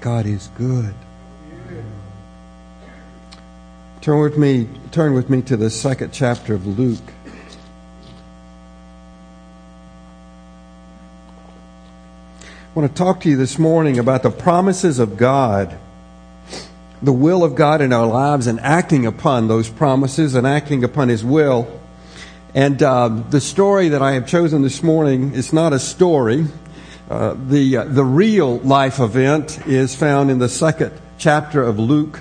God is good. Turn with me to the second chapter of Luke. I want to talk to you this morning about the promises of God, the will of God in our lives, and acting upon those promises and acting upon His will. And the story that I have chosen this morning is not a story. The real life event is found in the second chapter of Luke.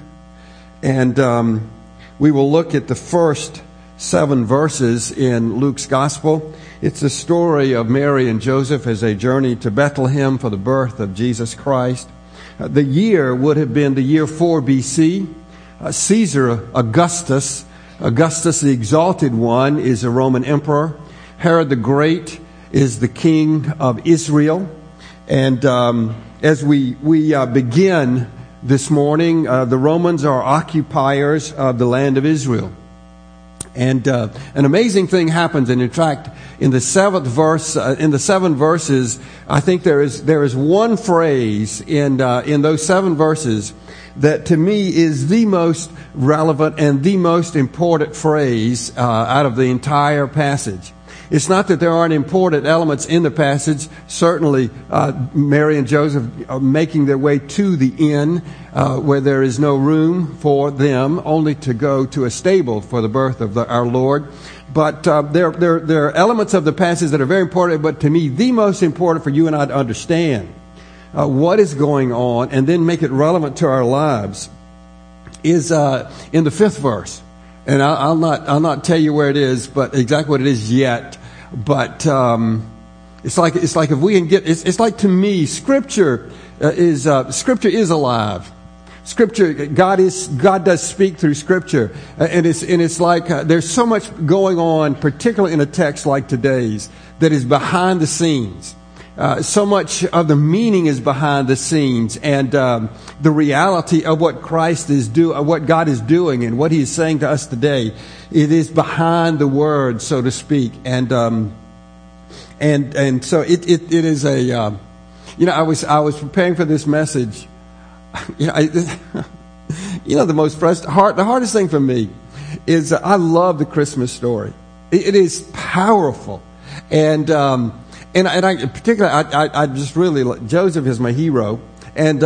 And we will look at the first 7 verses in Luke's Gospel. It's the story of Mary and Joseph as they journeyed to Bethlehem for the birth of Jesus Christ. The year would have been the year 4 BC. Caesar Augustus the Exalted One, is a Roman emperor. Herod the Great is the king of Israel. And as we begin this morning, the Romans are occupiers of the land of Israel. And an amazing thing happens. And in fact, in the 7th verse, in the 7 verses, I think there is one phrase in those 7 verses that to me is the most relevant and the most important phrase out of the entire passage. It's not that there aren't important elements in the passage. Certainly, Mary and Joseph are making their way to the inn where there is no room for them, only to go to a stable for the birth of our Lord. But there are elements of the passage that are very important, but to me, the most important for you and I to understand what is going on and then make it relevant to our lives is in the 5th verse. And I'll not tell you where it is, but exactly what it is yet. But it's like if we can get it's like, to me, Scripture is alive. Scripture, God does speak through Scripture, and it's like there's so much going on, particularly in a text like today's, that is behind the scenes. So much of the meaning is behind the scenes, and the reality of what Christ is doing, what God is doing, and what He is saying to us today, it is behind the word, so to speak. And so it is a. I was preparing for this message. The hardest thing for me is I love the Christmas story. It is powerful, and I particularly, I just really, Joseph is my hero, and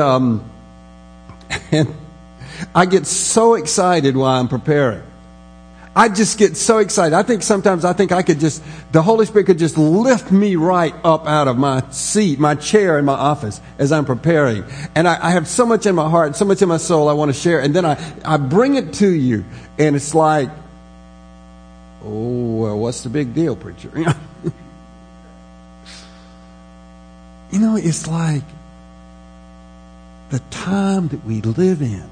I get so excited while I'm preparing. I just get so excited. I think the Holy Spirit could just lift me right up out of my seat, my chair in my office as I'm preparing. And I have so much in my heart, so much in my soul I want to share. And then I bring it to you, and it's like, oh, well, what's the big deal, preacher? It's like the time that we live in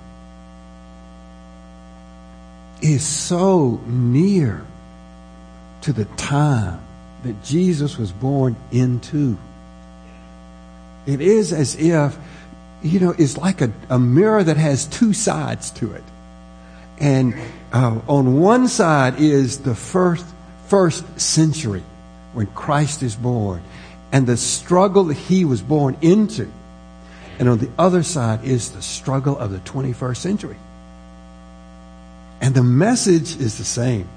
is so near to the time that Jesus was born into. It is as if, it's like a mirror that has 2 sides to it. And on one side is the first century when Christ is born, and the struggle that He was born into. And on the other side is the struggle of the 21st century. And the message is the same.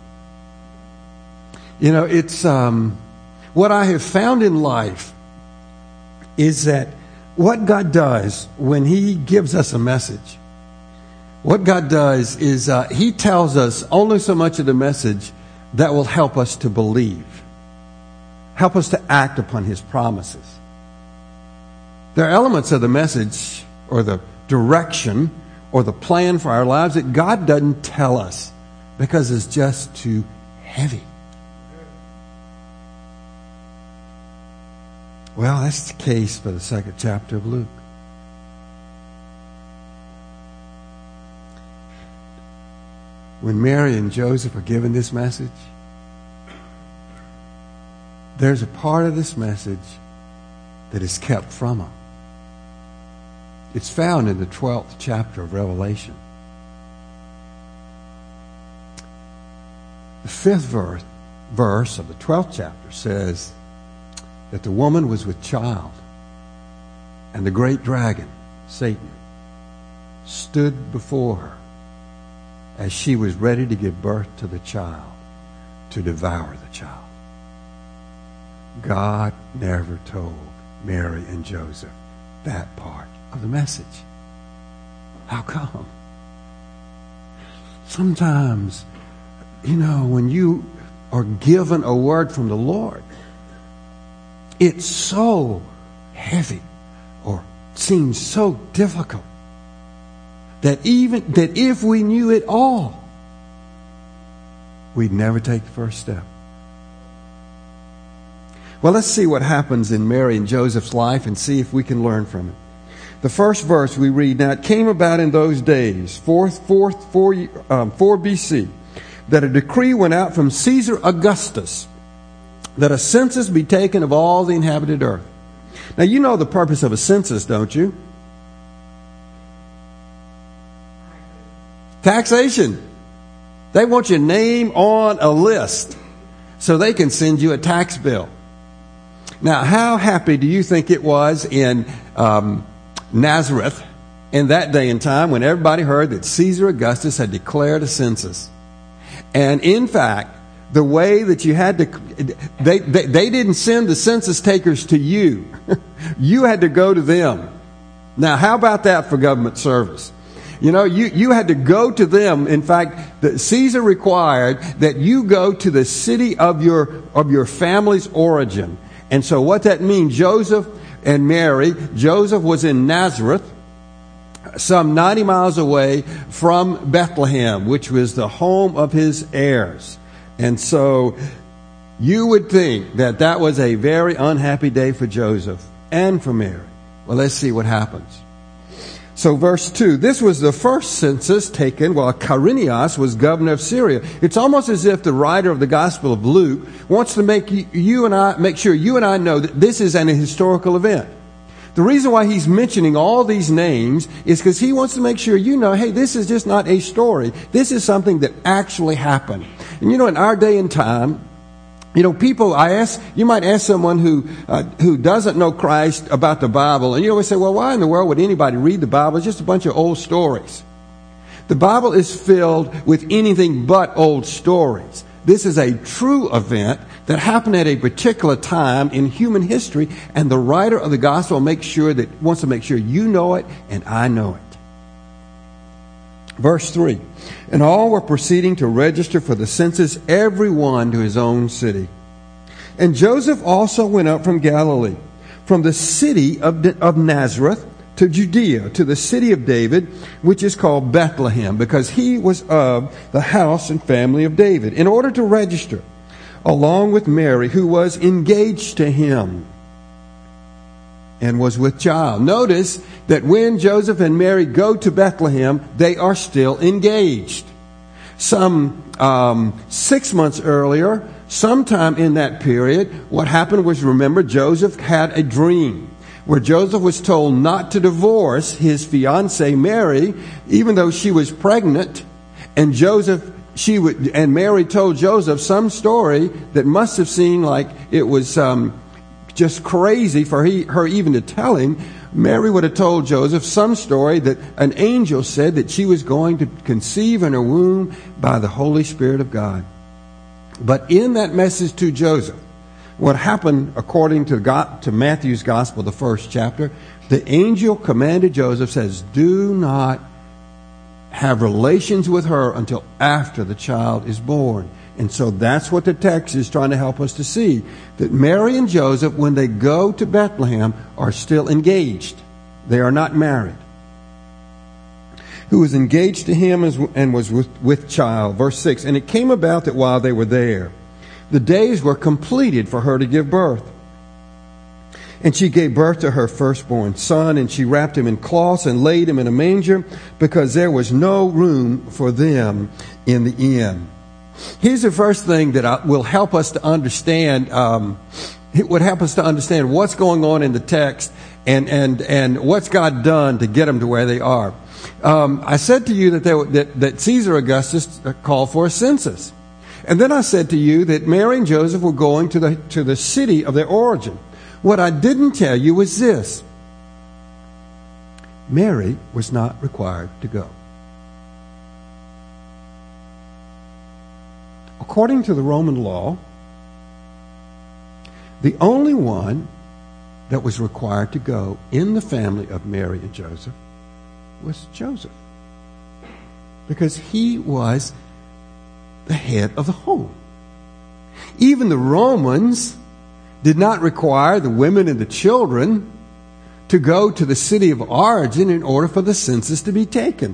It's what I have found in life is that what God does when He gives us a message, what God does is He tells us only so much of the message that will help us to believe. Help us to act upon His promises. There are elements of the message or the direction or the plan for our lives that God doesn't tell us because it's just too heavy. Well, that's the case for the second chapter of Luke. When Mary and Joseph are given this message, there's a part of this message that is kept from them. It's found in the 12th chapter of Revelation. The 5th verse of the 12th chapter says that the woman was with child, and the great dragon Satan, stood before her as she was ready to give birth to the child, to devour the child. God never told Mary and Joseph that part of the message. How come? Sometimes, when you are given a word from the Lord, it's so heavy or seems so difficult that if we knew it all, we'd never take the first step. Well, let's see what happens in Mary and Joseph's life and see if we can learn from it. The first verse we read, now it came about in those days, 4 BC, that a decree went out from Caesar Augustus that a census be taken of all the inhabited earth. Now, you know the purpose of a census, don't you? Taxation. They want your name on a list so they can send you a tax bill. Now, how happy do you think it was in Nazareth in that day and time when everybody heard that Caesar Augustus had declared a census? And in fact, the way that you had to, they didn't send the census takers to you. You had to go to them. Now, how about that for government service? You had to go to them. In fact, Caesar required that you go to the city of your family's origin. And so what that means, Joseph and Mary, Joseph was in Nazareth, some 90 miles away from Bethlehem, which was the home of his heirs. And so you would think that that was a very unhappy day for Joseph and for Mary. Well, let's see what happens. So verse 2, this was the first census taken while Quirinius was governor of Syria. It's almost as if the writer of the Gospel of Luke wants to make sure you and I know that this is an historical event. The reason why he's mentioning all these names is because he wants to make sure you know, hey, this is just not a story. This is something that actually happened. And in our day and time, people, you might ask someone who doesn't know Christ about the Bible, and you always say, well, why in the world would anybody read the Bible? It's just a bunch of old stories. The Bible is filled with anything but old stories. This is a true event that happened at a particular time in human history, and the writer of the gospel wants to make sure you know it and I know it. Verse 3, and all were proceeding to register for the census, every one to his own city. And Joseph also went up from Galilee, from the city of Nazareth to Judea, to the city of David, which is called Bethlehem, because he was of the house and family of David, in order to register, along with Mary, who was engaged to him and was with child. Notice that when Joseph and Mary go to Bethlehem, they are still engaged. Some 6 months earlier, sometime in that period, what happened was, remember, Joseph had a dream where Joseph was told not to divorce his fiancée Mary, even though she was pregnant, and Mary told Joseph some story that must have seemed like it was just crazy for her even to tell him. Mary would have told Joseph some story that an angel said that she was going to conceive in her womb by the Holy Spirit of God. But in that message to Joseph, what happened, according to Matthew's Gospel, the first chapter, the angel commanded Joseph, says, do not have relations with her until after the child is born. And so that's what the text is trying to help us to see, that Mary and Joseph, when they go to Bethlehem, are still engaged. They are not married. Who was engaged to him and was with child. Verse 6, and it came about that while they were there, the days were completed for her to give birth. And she gave birth to her firstborn son, and she wrapped him in cloths and laid him in a manger, because there was no room for them in the inn. Here's the first thing that will help us to understand. It would help us to understand what's going on in the text and what's God done to get them to where they are. I said to you that Caesar Augustus called for a census, and then I said to you that Mary and Joseph were going to the city of their origin. What I didn't tell you was this: Mary was not required to go. According to the Roman law, the only one that was required to go in the family of Mary and Joseph was Joseph, because he was the head of the home. Even the Romans did not require the women and the children to go to the city of origin in order for the census to be taken.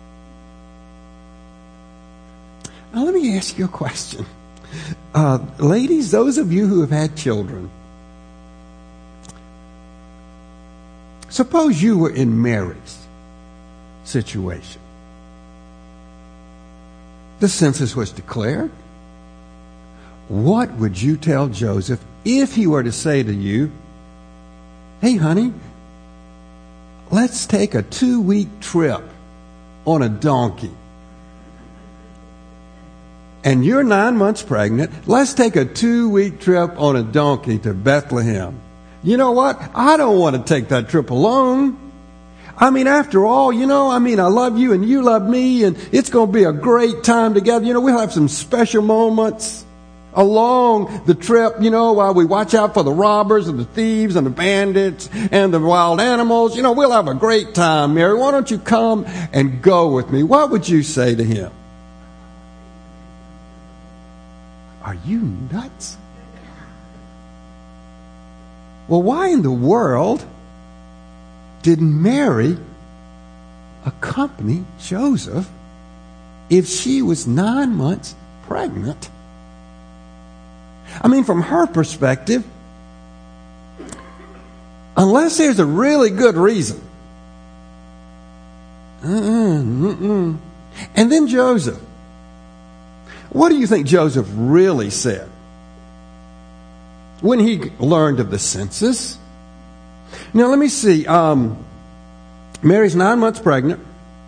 Now let me ask you a question. Ladies, those of you who have had children, suppose you were in Mary's situation. The census was declared. What would you tell Joseph if he were to say to you, "Hey, honey, let's take a 2-week trip on a donkey. And you're 9 months pregnant. Let's take a 2-week trip on a donkey to Bethlehem." You know what? I don't want to take that trip alone. I mean, after all, I love you and you love me, and it's going to be a great time together. We'll have some special moments along the trip, while we watch out for the robbers and the thieves and the bandits and the wild animals. We'll have a great time, Mary. Why don't you come and go with me? What would you say to him? Are you nuts? Well, why in the world did Mary accompany Joseph if she was 9 months pregnant? I mean, from her perspective, unless there's a really good reason. And then Joseph. What do you think Joseph really said when he learned of the census? Now, let me see. Mary's 9 months pregnant.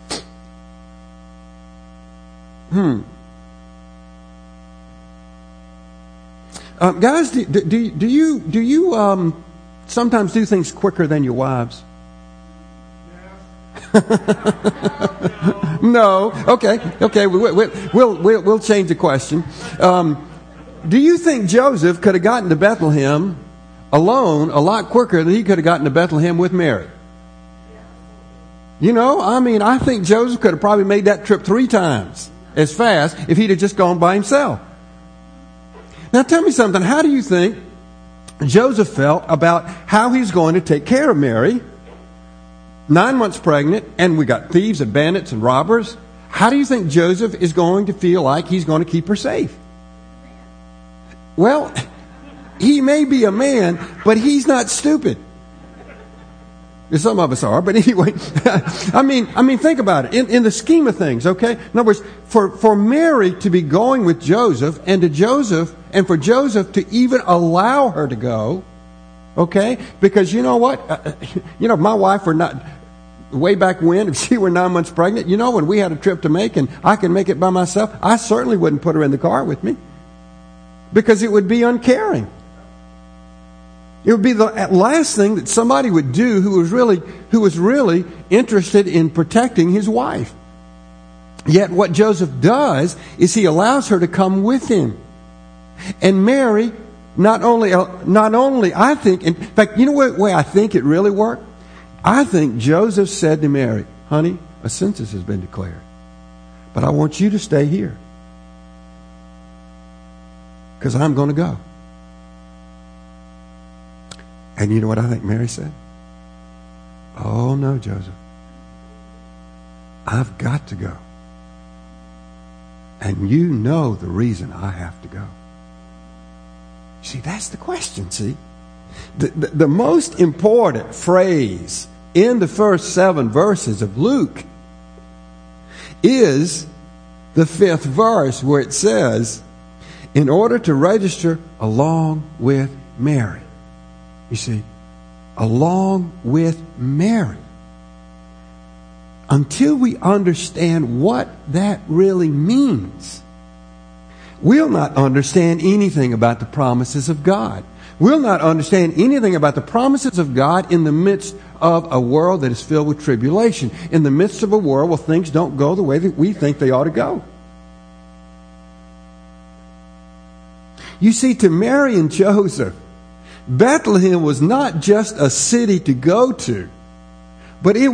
Guys, do you sometimes do things quicker than your wives? No. Okay. We'll change the question. Do you think Joseph could have gotten to Bethlehem alone a lot quicker than he could have gotten to Bethlehem with Mary? I think Joseph could have probably made that trip 3 times as fast if he'd have just gone by himself. Now tell me something. How do you think Joseph felt about how he's going to take care of Mary? 9 months pregnant, and we got thieves and bandits and robbers. How do you think Joseph is going to feel like he's going to keep her safe? Well, he may be a man, but he's not stupid. Some of us are, but anyway. I mean, think about it. In the scheme of things, okay? In other words, for Mary to be going with Joseph, and for Joseph to even allow her to go, okay? Because you know what? If my wife were not, way back when, if she were 9 months pregnant, when we had a trip to make and I could make it by myself, I certainly wouldn't put her in the car with me. Because it would be uncaring. It would be the last thing that somebody would do who was really interested in protecting his wife. Yet what Joseph does is he allows her to come with him. And Mary, not only I think, in fact, you know what way I think it really worked? I think Joseph said to Mary, "Honey, a census has been declared, but I want you to stay here because I'm going to go." And you know what I think Mary said? "Oh no, Joseph. I've got to go. And you know the reason I have to go." See, that's the question, see? The most important phrase in the first 7 verses of Luke is the 5th verse where it says, "In order to register along with Mary." You see, along with Mary. Until we understand what that really means, we'll not understand anything about the promises of God. We'll not understand anything about the promises of God in the midst of a world that is filled with tribulation. In the midst of a world where things don't go the way that we think they ought to go. You see, to Mary and Joseph, Bethlehem was not just a city to go to, but it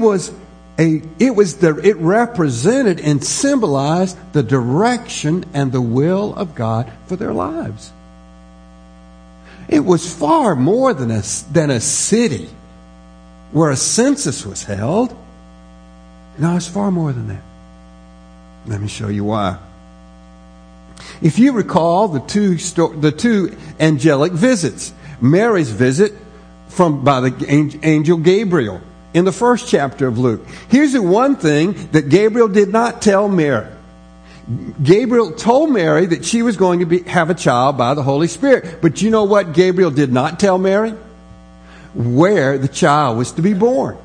represented and symbolized the direction and the will of God for their lives. It was far more than a city where a census was held. No, it's far more than that. Let me show you why. If you recall the two angelic visits, Mary's visit by the angel Gabriel in the first chapter of Luke. Here's the one thing that Gabriel did not tell Mary. Gabriel told Mary that she was going to have a child by the Holy Spirit. But you know what Gabriel did not tell Mary? Where the child was to be born.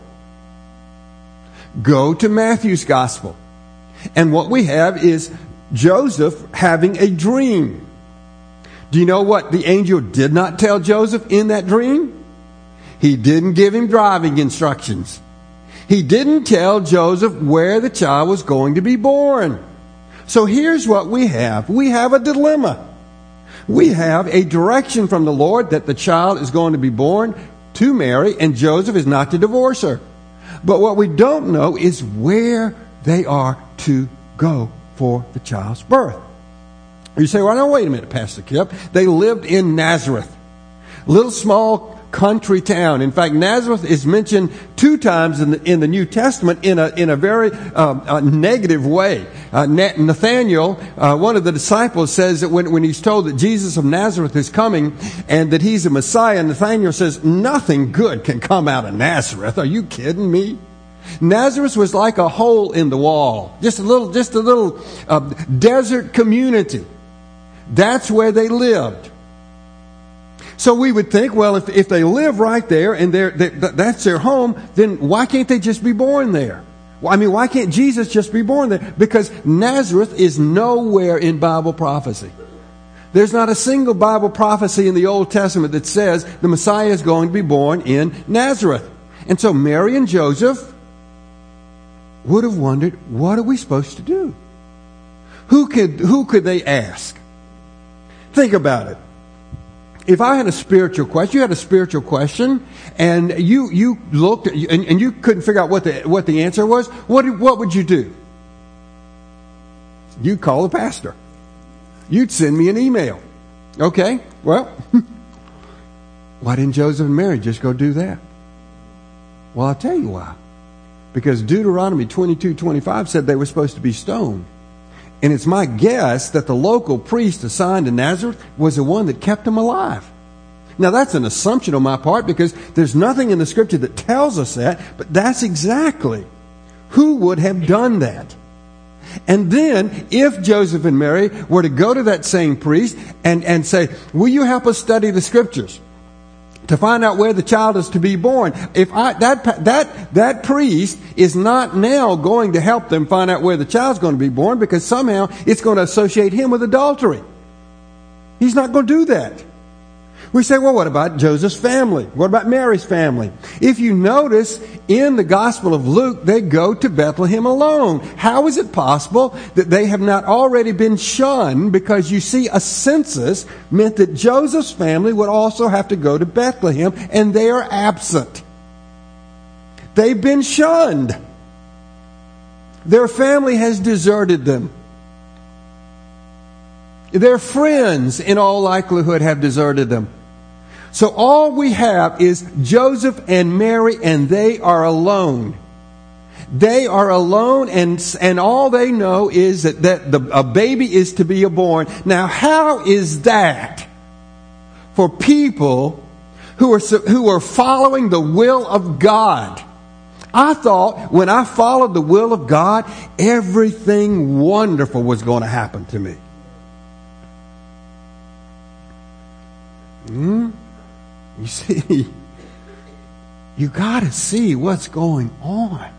Go to Matthew's Gospel. And what we have is Joseph having a dream. Do you know what the angel did not tell Joseph in that dream? He didn't give him driving instructions. He didn't tell Joseph where the child was going to be born. So here's what we have. We have a dilemma. We have a direction from the Lord that the child is going to be born to Mary, and Joseph is not to divorce her. But what we don't know is where they are to go for the child's birth. You say, well, no, wait a minute, Pastor Kip. They lived in Nazareth, little small country town. In fact, Nazareth is mentioned 2 times in the New Testament in a very negative way. Nathanael, one of the disciples, says that when he's told that Jesus of Nazareth is coming and that he's a Messiah, Nathanael says, nothing good can come out of Nazareth. Are you kidding me? Nazareth was like a hole in the wall, just a little desert community. That's where they lived. So we would think, well, if they live right there and that's their home, then why can't they just be born there? I mean, why can't Jesus just be born there? Because Nazareth is nowhere in Bible prophecy. There's not a single Bible prophecy in the Old Testament that says the Messiah is going to be born in Nazareth. And so Mary and Joseph would have wondered, what are we supposed to do? Who could they ask? Think about it. If I had a spiritual question, you had a spiritual question, and you looked and you couldn't figure out what the answer was, what would you do? You'd call the pastor. You'd send me an email. Okay, well, why didn't Joseph and Mary just go do that? Well, I'll tell you why. Because Deuteronomy 22:25 said they were supposed to be stoned. And it's my guess that the local priest assigned to Nazareth was the one that kept them alive. Now, that's an assumption on my part because there's nothing in the scripture that tells us that, but that's exactly who would have done that. And then, if Joseph and Mary were to go to that same priest and say, will you help us study the scriptures to find out where the child is to be born? If that priest is not now going to help them find out where the child's going to be born, because somehow it's going to associate him with adultery. He's not going to do that. We say, well, what about Joseph's family? What about Mary's family? If you notice, in the Gospel of Luke, they go to Bethlehem alone. How is it possible that they have not already been shunned? Because you see, a census meant that Joseph's family would also have to go to Bethlehem, and they are absent. They've been shunned. Their family has deserted them. Their friends, in all likelihood, have deserted them. So all we have is Joseph and Mary, and they are alone. They are alone, and all they know is that a baby is to be born. Now, how is that for people who are following the will of God? I thought when I followed the will of God, everything wonderful was going to happen to me. You see, you got to see what's going on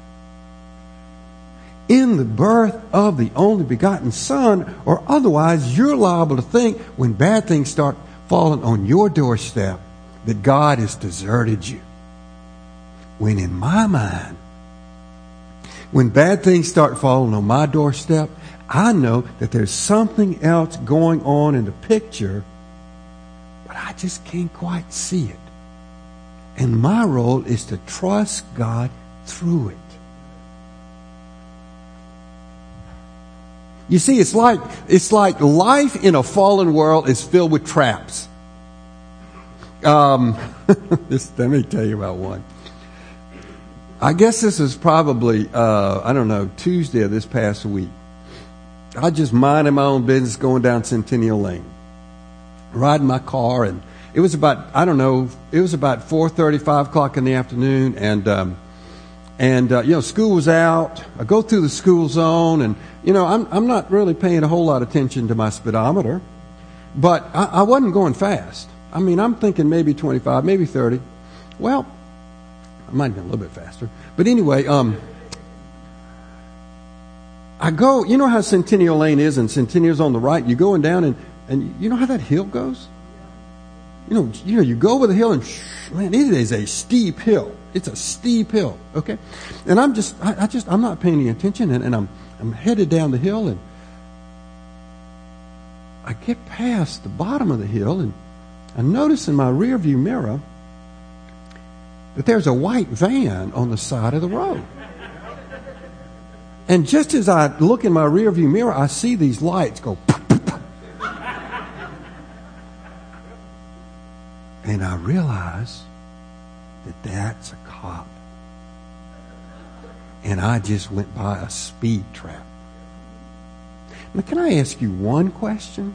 in the birth of the only begotten Son, or otherwise you're liable to think when bad things start falling on your doorstep that God has deserted you. When in my mind, when bad things start falling on my doorstep, I know that there's something else going on in the picture, but I just can't quite see it. And my role is to trust God through it. You see, it's like life in a fallen world is filled with traps. Let me tell you about one. I guess this is probably, Tuesday of this past week. I just minding my own business going down Centennial Lane, riding my car, and it was about 4:30, 5 o'clock in the afternoon, and school was out. I go through the school zone, and I'm not really paying a whole lot of attention to my speedometer, but I wasn't going fast. I mean, I'm thinking maybe 25, maybe 30. Well, I might have been a little bit faster, but anyway, I go. You know how Centennial Lane is, and Centennial's on the right. You going down, and you know how that hill goes. You go over the hill, and man, it is a steep hill. It's a steep hill, okay? And I'm not paying any attention, and I'm headed down the hill, and I get past the bottom of the hill, and I notice in my rear view mirror that there's a white van on the side of the road. And just as I look in my rear view mirror, I see these lights go pop, pop, pop. And I realize that that's a cop. And I just went by a speed trap. Now, can I ask you one question?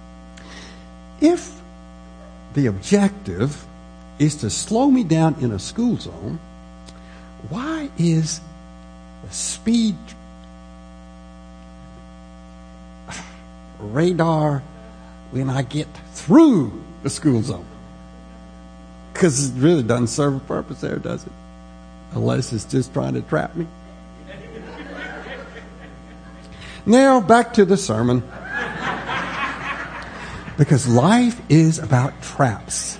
If the objective is to slow me down in a school zone, why is the speed radar when I get through the school zone? Because it really doesn't serve a purpose there, does it? Unless it's just trying to trap me. Now, back to the sermon. Because life is about traps.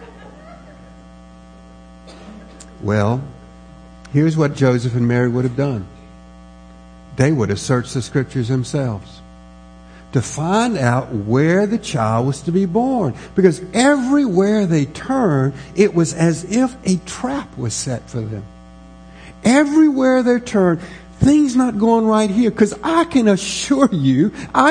Well, here's what Joseph and Mary would have done. They would have searched the scriptures themselves to find out where the child was to be born. Because everywhere they turned, it was as if a trap was set for them. Everywhere they turned, things not going right here. Because I can assure you,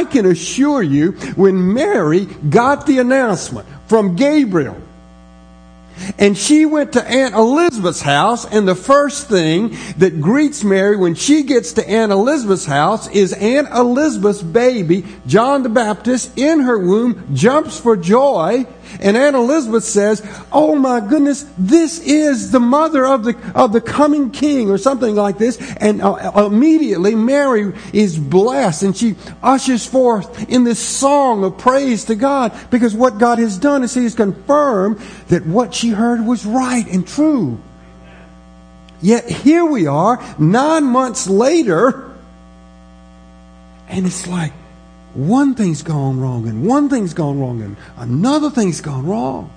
when Mary got the announcement from Gabriel, and she went to Aunt Elizabeth's house, and the first thing that greets Mary when she gets to Aunt Elizabeth's house is Aunt Elizabeth's baby, John the Baptist, in her womb, jumps for joy. And Aunt Elizabeth says, "Oh my goodness, this is the mother of the coming king," or something like this. And immediately Mary is blessed, and she ushers forth in this song of praise to God, because what God has done is He has confirmed that what she heard was right and true. Yet here we are 9 months later, and it's like, one thing's gone wrong, and one thing's gone wrong, and another thing's gone wrong.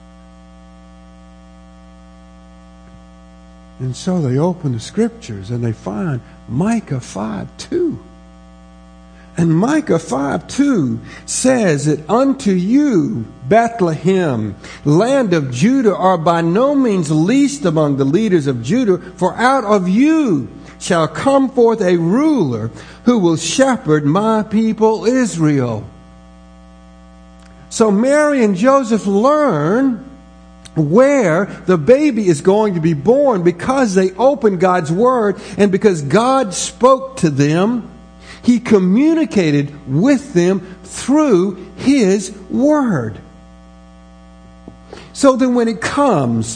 And so they open the scriptures and they find Micah 5:2. And Micah 5:2 says that unto you, Bethlehem, land of Judah, are by no means least among the leaders of Judah, for out of you shall come forth a ruler who will shepherd my people Israel. So Mary and Joseph learn where the baby is going to be born because they opened God's Word, and because God spoke to them. He communicated with them through His Word. So then when it comes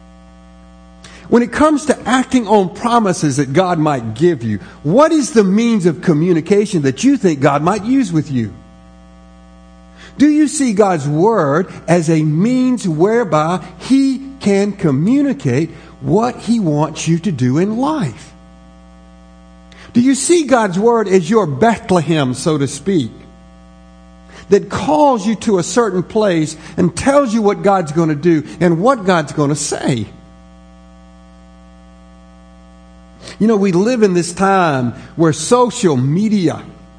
to acting on promises that God might give you, what is the means of communication that you think God might use with you? Do you see God's Word as a means whereby He can communicate what He wants you to do in life? Do you see God's Word as your Bethlehem, so to speak, that calls you to a certain place and tells you what God's going to do and what God's going to say? You know, we live in this time where social media,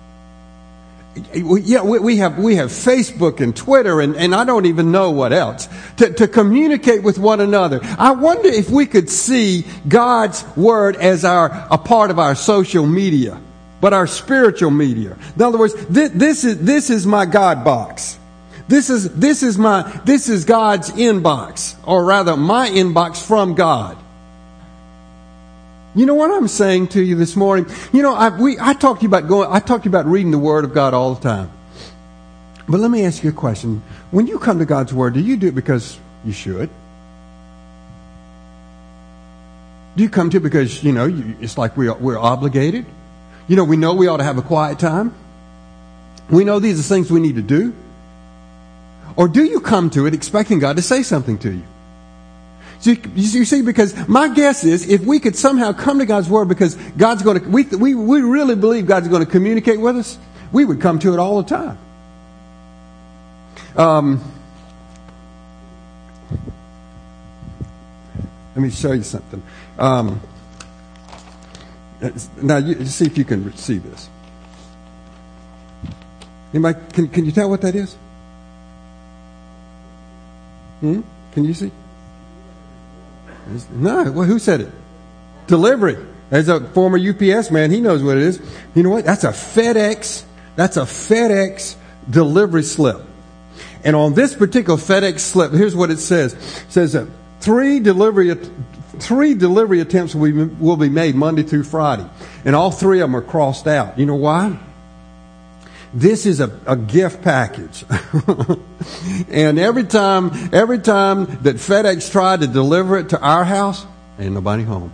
we have Facebook and Twitter and I don't even know what else to communicate with one another. I wonder if we could see God's Word as a part of our social media, but our spiritual media. In other words, this is my God box. This is God's inbox, or rather my inbox from God. You know what I'm saying to you this morning? You know, I talked to you about reading the Word of God all the time. But let me ask you a question. When you come to God's Word, do you do it because you should? Do you come to it because, you know, it's like we're obligated? You know, we know we ought to have a quiet time. We know these are things we need to do. Or do you come to it expecting God to say something to you? So you see, because my guess is if we could somehow come to God's Word because God's going to, we really believe God's going to communicate with us, we would come to it all the time. Let me show you something. Now, you see if you can see this. Anybody, can you tell what that is? Can you see? No. Well, who said it? Delivery. As a former UPS man, he knows what it is. You know what? That's a FedEx delivery slip. And on this particular FedEx slip, here's what it says. It says that three delivery attempts will be made Monday through Friday. And all three of them are crossed out. You know why? This is a gift package. And every time that FedEx tried to deliver it to our house, ain't nobody home.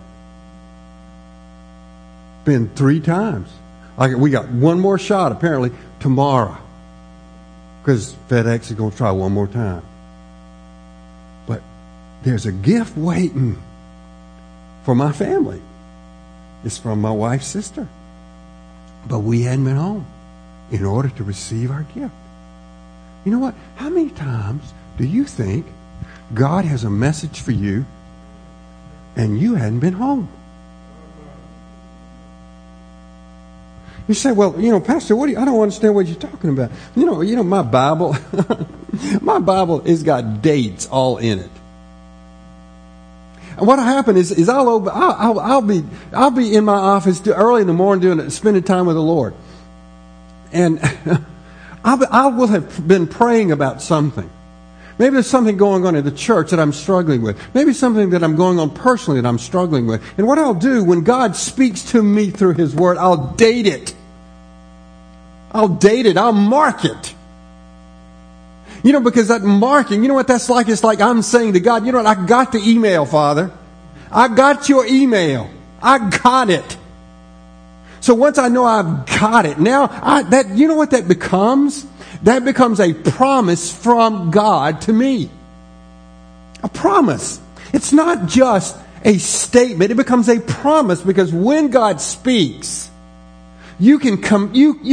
Been 3 times. We got one more shot apparently tomorrow. Because FedEx is going to try one more time. But there's a gift waiting for my family. It's from my wife's sister. But we hadn't been home in order to receive our gift. You know what? How many times do you think God has a message for you and you hadn't been home? You say, well, you know, Pastor, I don't understand what you're talking about. You know, my Bible, my Bible has got dates all in it. And what'll happen is I'll be in my office early in the morning spending time with the Lord. And I will have been praying about something. Maybe there's something going on in the church that I'm struggling with. Maybe something that I'm going on personally that I'm struggling with. And what I'll do when God speaks to me through His Word, I'll date it. I'll mark it. You know, because that marking, you know what that's like? It's like I'm saying to God, you know what, I got the email, Father. I got your email. I got it. So once I know I've got it, now you know what that becomes? That becomes a promise from God to me. A promise. It's not just a statement. It becomes a promise because when God speaks, you can count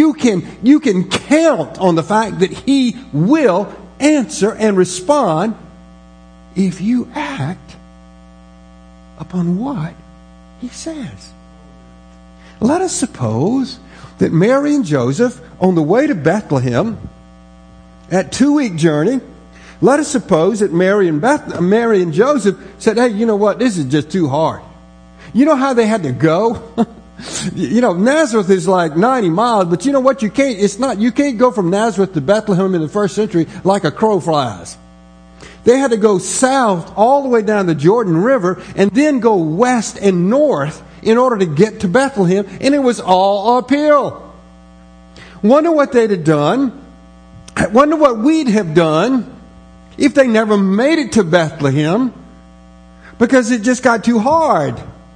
on the fact that He will answer and respond if you act upon what He says. Let us suppose that Mary and Joseph, on the way to Bethlehem, that 2-week journey, let us suppose that Mary and Joseph said, hey, you know what? This is just too hard. You know how they had to go? You know, Nazareth is like 90 miles, but you know what? You can't go from Nazareth to Bethlehem in the first century like a crow flies. They had to go south all the way down the Jordan River and then go west and north in order to get to Bethlehem, and it was all uphill. Wonder what they'd have done. I wonder what we'd have done if they never made it to Bethlehem because it just got too hard.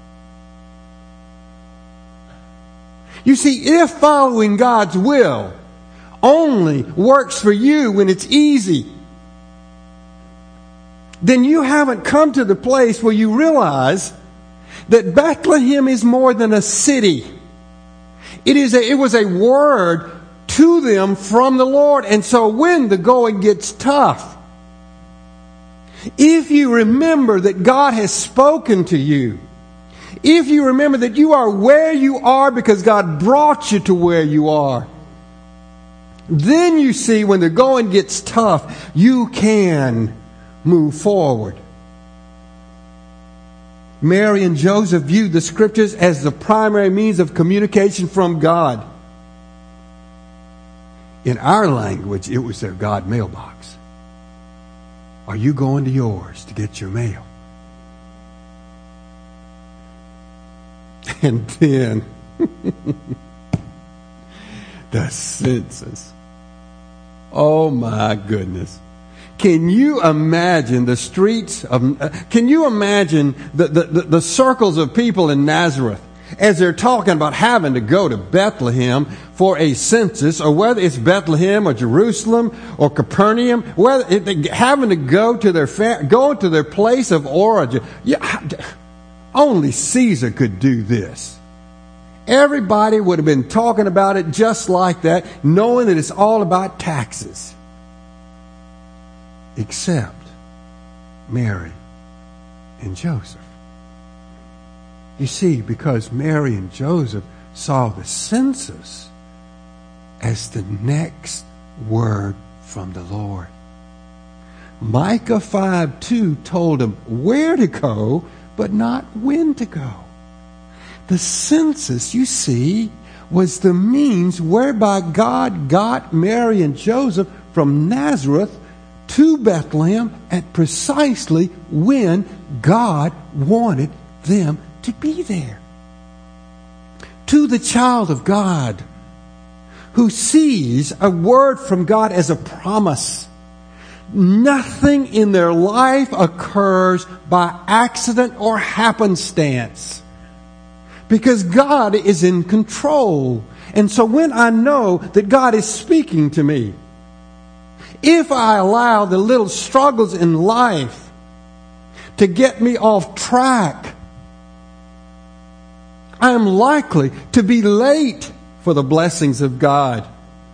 You see, if following God's will only works for you when it's easy, then you haven't come to the place where you realize that Bethlehem is more than a city. It was a word to them from the Lord. And so when the going gets tough, if you remember that God has spoken to you, if you remember that you are where you are because God brought you to where you are, then you see when the going gets tough, you can move forward. Mary and Joseph viewed the Scriptures as the primary means of communication from God. In our language, it was their God mailbox. Are you going to yours to get your mail? And then the census. Oh my goodness. Can you imagine the streets of, can you imagine the circles of people in Nazareth as they're talking about having to go to Bethlehem for a census, or whether it's Bethlehem or Jerusalem or Capernaum, whether having to go to their place of origin. Yeah, only Caesar could do this. Everybody would have been talking about it just like that, knowing that it's all about taxes. Except Mary and Joseph. You see, because Mary and Joseph saw the census as the next word from the Lord. Micah 5:2 told them where to go, but not when to go. The census, you see, was the means whereby God got Mary and Joseph from Nazareth to Bethlehem at precisely when God wanted them to be there. To the child of God who sees a word from God as a promise, nothing in their life occurs by accident or happenstance, because God is in control. And so when I know that God is speaking to me, if I allow the little struggles in life to get me off track, I am likely to be late for the blessings of God.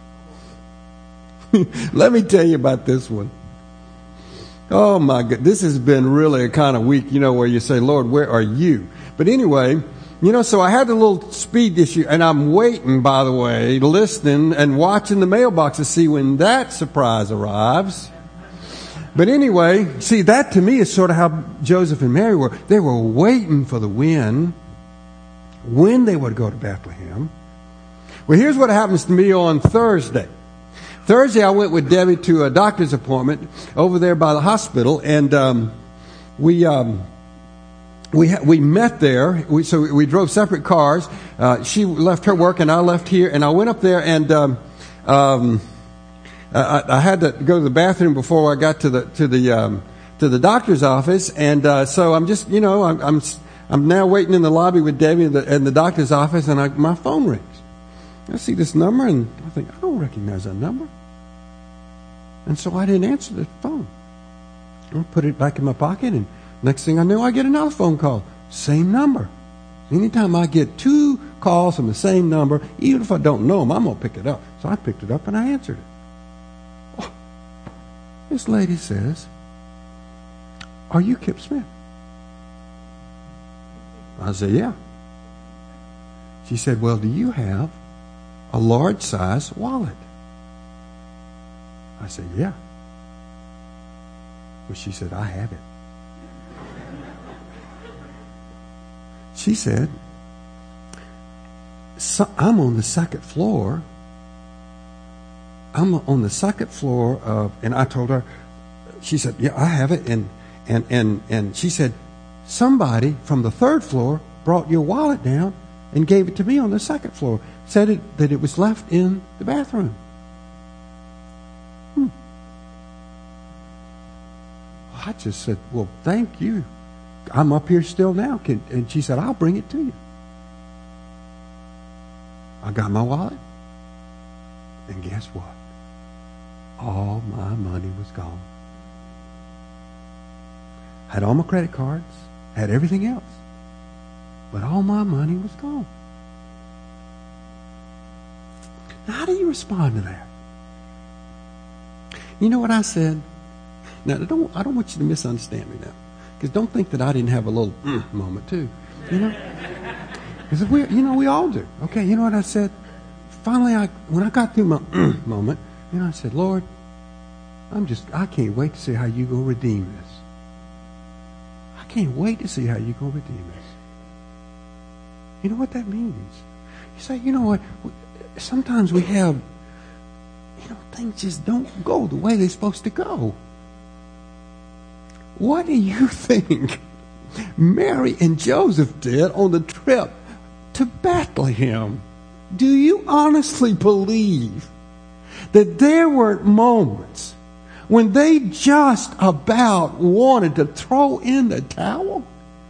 Let me tell you about this one. Oh my God, this has been really a kind of week, where you say, Lord, where are you? But anyway, so I had a little speed issue, and I'm waiting, by the way, listening and watching the mailbox to see when that surprise arrives. But anyway, see, that to me is sort of how Joseph and Mary were. They were waiting for the when they would go to Bethlehem. Well, here's what happens to me on Thursday. Thursday, I went with Debbie to a doctor's appointment over there by the hospital, and we met there. So we drove separate cars. She left her work, and I left here. And I went up there, and I had to go to the bathroom before I got to the doctor's office. And so I'm just, I'm now waiting in the lobby with Debbie in the doctor's office, and my phone rings. I see this number, and I think, I don't recognize that number. And so I didn't answer the phone. I put it back in my pocket, and next thing I knew, I get another phone call. Same number. Anytime I get two calls from the same number, even if I don't know them, I'm going to pick it up. So I picked it up and I answered it. Oh, this lady says, "Are you Kip Smith?" I said, "Yeah." She said, "Well, do you have a large size wallet?" I said, "Yeah." Well, she said, "I have it." She said, I'm on the second floor. I'm on the second floor of, and I told her, she said, "Yeah, I have it." And she said, "Somebody from the third floor brought your wallet down and gave it to me on the second floor. Said that it was left in the bathroom." I just said, "Well, thank you. I'm up here still now." And she said, "I'll bring it to you." I got my wallet. And guess what? All my money was gone. Had all my credit cards, had everything else. But all my money was gone. Now, how do you respond to that? You know what I said? Now, I don't want you to misunderstand me now. Because don't think that I didn't have a little moment too. You know? He said, we all do. Okay, you know what I said? Finally, when I got through my moment, I said, Lord, I can't wait to see how you go redeem this. I can't wait to see how you go redeem this. You know what that means? You say, you know what? Sometimes we have, things just don't go the way they're supposed to go. What do you think Mary and Joseph did on the trip to Bethlehem? Do you honestly believe that there weren't moments when they just about wanted to throw in the towel?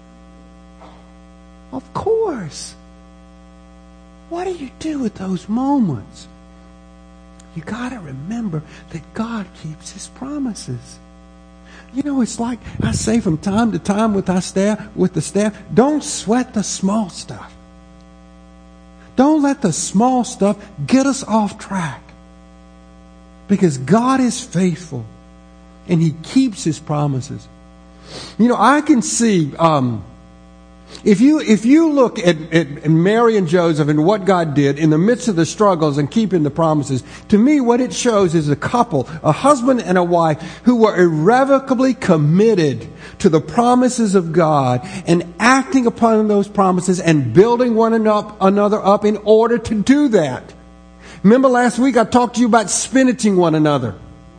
Of course. What do you do with those moments? You got to remember that God keeps His promises. It's like I say from time to time with the staff, don't sweat the small stuff. Don't let the small stuff get us off track. Because God is faithful and He keeps His promises. I can see, if you look at Mary and Joseph and what God did in the midst of the struggles and keeping the promises, to me what it shows is a couple, a husband and a wife, who were irrevocably committed to the promises of God and acting upon those promises and building one another up in order to do that. Remember last week I talked to you about spinaching one another.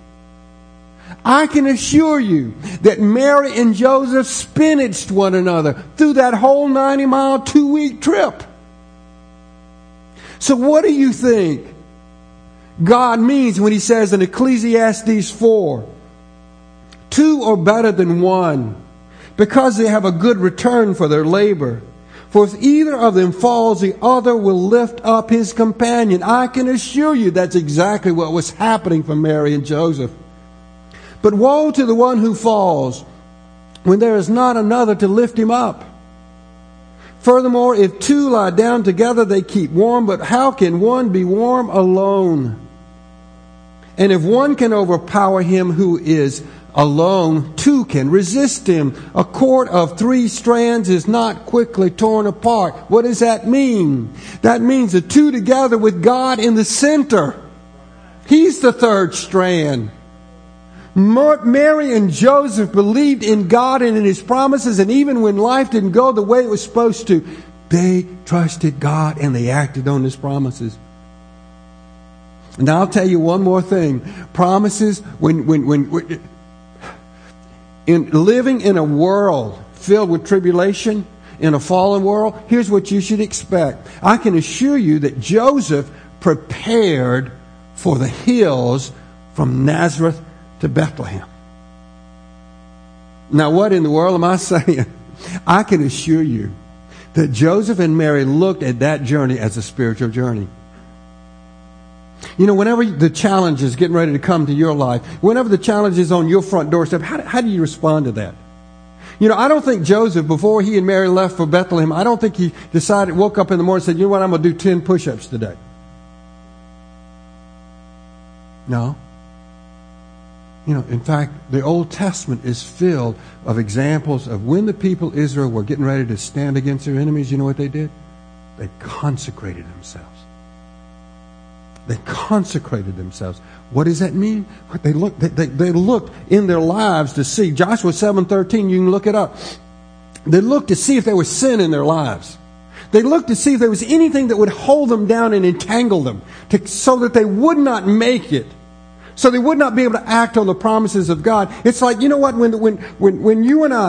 I can assure you that Mary and Joseph spinached one another through that whole 90-mile, 2-week trip. So what do you think God means when He says in Ecclesiastes 4, 2 are better than one, because they have a good return for their labor. For if either of them falls, the other will lift up his companion. I can assure you that's exactly what was happening for Mary and Joseph. But woe to the one who falls when there is not another to lift him up. Furthermore, if two lie down together, they keep warm. But how can one be warm alone? And if one can overpower him who is alone, two can resist him. A cord of 3 strands is not quickly torn apart. What does that mean? That means the two together with God in the center. He's the third strand. Mary and Joseph believed in God and in His promises, and even when life didn't go the way it was supposed to, they trusted God and they acted on His promises. And I'll tell you one more thing. Promises, when in living in a world filled with tribulation, in a fallen world, here's what you should expect. I can assure you that Joseph prepared for the hills from Nazareth to Bethlehem. Now, what in the world am I saying? I can assure you that Joseph and Mary looked at that journey as a spiritual journey. Whenever the challenge is getting ready to come to your life, whenever the challenge is on your front doorstep, how do you respond to that? I don't think Joseph, before he and Mary left for Bethlehem, I don't think he woke up in the morning and said, you know what, I'm going to do 10 push-ups today. No. In fact, the Old Testament is filled of examples of when the people of Israel were getting ready to stand against their enemies. You know what they did? They consecrated themselves. They consecrated themselves. What does that mean? They looked in their lives to see. Joshua 7:13, you can look it up. They looked to see if there was sin in their lives. They looked to see if there was anything that would hold them down and entangle them so that they would not make it. So they would not be able to act on the promises of God. It's like, you know what, when you and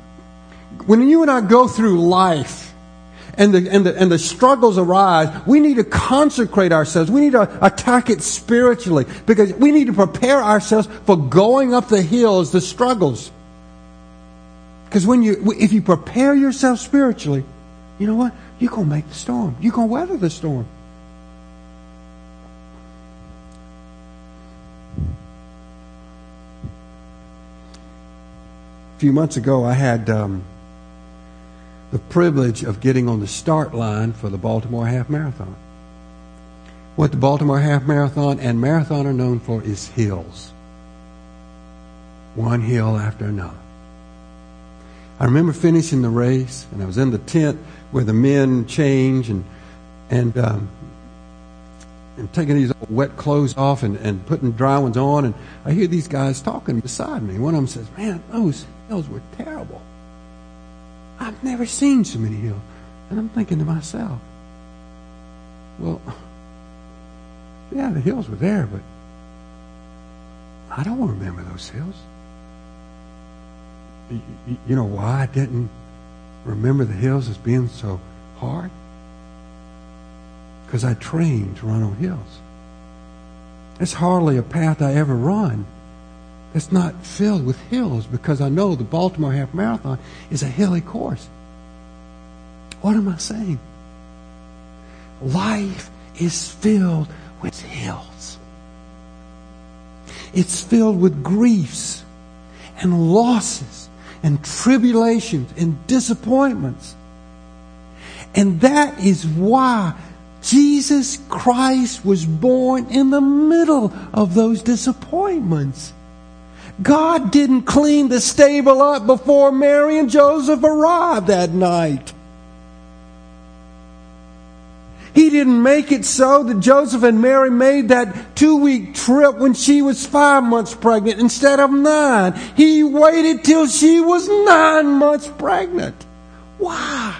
I go through life and the struggles arise, we need to consecrate ourselves. We need to attack it spiritually, because we need to prepare ourselves for going up the hills, the struggles. Because if you prepare yourself spiritually, you know what? You're going to make the storm. You're going to weather the storm. A few months ago, I had the privilege of getting on the start line for the Baltimore Half Marathon. What the Baltimore Half Marathon and Marathon are known for is hills. One hill after another. I remember finishing the race, and I was in the tent where the men change and taking these old wet clothes off and putting dry ones on. And I hear these guys talking beside me. One of them says, "Man, those hills were terrible. I've never seen so many hills." And I'm thinking to myself, well, yeah, the hills were there, but I don't remember those hills. You know why I didn't remember the hills as being so hard? Because I trained to run on hills. There's hardly a path I ever run that's not filled with hills, because I know the Baltimore Half Marathon is a hilly course. What am I saying? Life is filled with hills. It's filled with griefs and losses and tribulations and disappointments. And that is why Jesus Christ was born in the middle of those disappointments. God didn't clean the stable up before Mary and Joseph arrived that night. He didn't make it so that Joseph and Mary made that 2-week trip when she was 5 months pregnant instead of 9. He waited till she was 9 months pregnant. Why?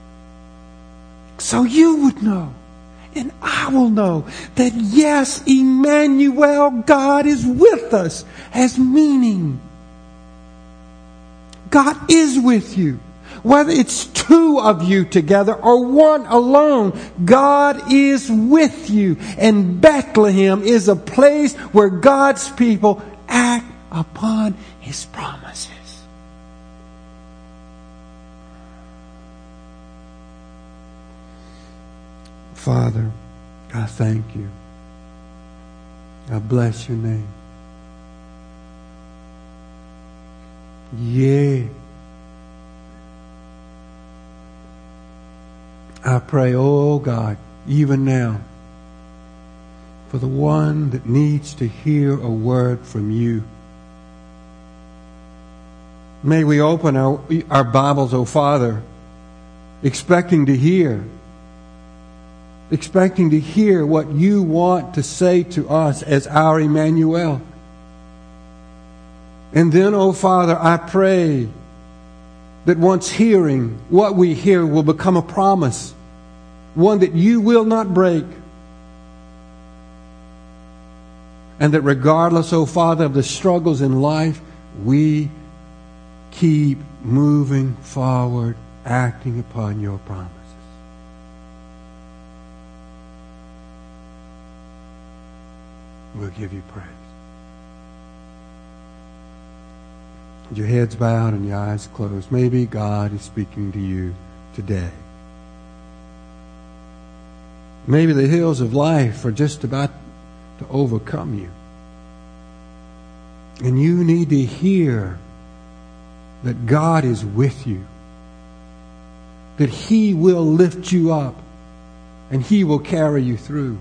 So you would know, and I will know, that yes, Emmanuel, God is with us, has meaning. God is with you. Whether it's 2 of you together or 1 alone, God is with you. And Bethlehem is a place where God's people act upon His promises. Father, I thank you. I bless your name. Yeah. I pray, oh God, even now, for the one that needs to hear a word from you. May we open our Bibles, oh Father, expecting to hear what you want to say to us as our Emmanuel. And then, oh Father, I pray that once hearing, what we hear will become a promise, one that you will not break. And that regardless, oh Father, of the struggles in life, we keep moving forward, acting upon your promises. We'll give you praise. With your heads bowed and your eyes closed, maybe God is speaking to you today. Maybe the hills of life are just about to overcome you. And you need to hear that God is with you. That He will lift you up and He will carry you through.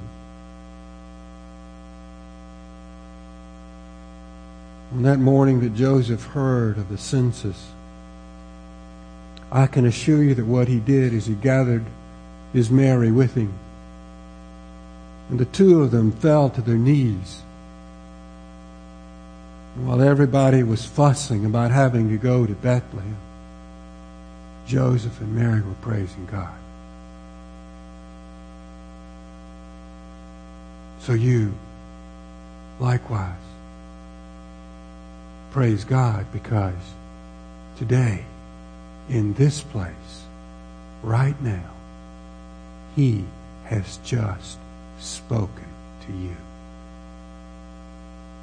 On that morning that Joseph heard of the census, I can assure you that what he did is he gathered his Mary with him. And the 2 of them fell to their knees. And while everybody was fussing about having to go to Bethlehem, Joseph and Mary were praising God. So you, likewise, praise God, because today, in this place, right now, He has just spoken to you.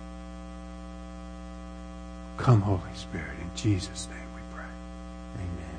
Come, Holy Spirit, in Jesus' name we pray. Amen.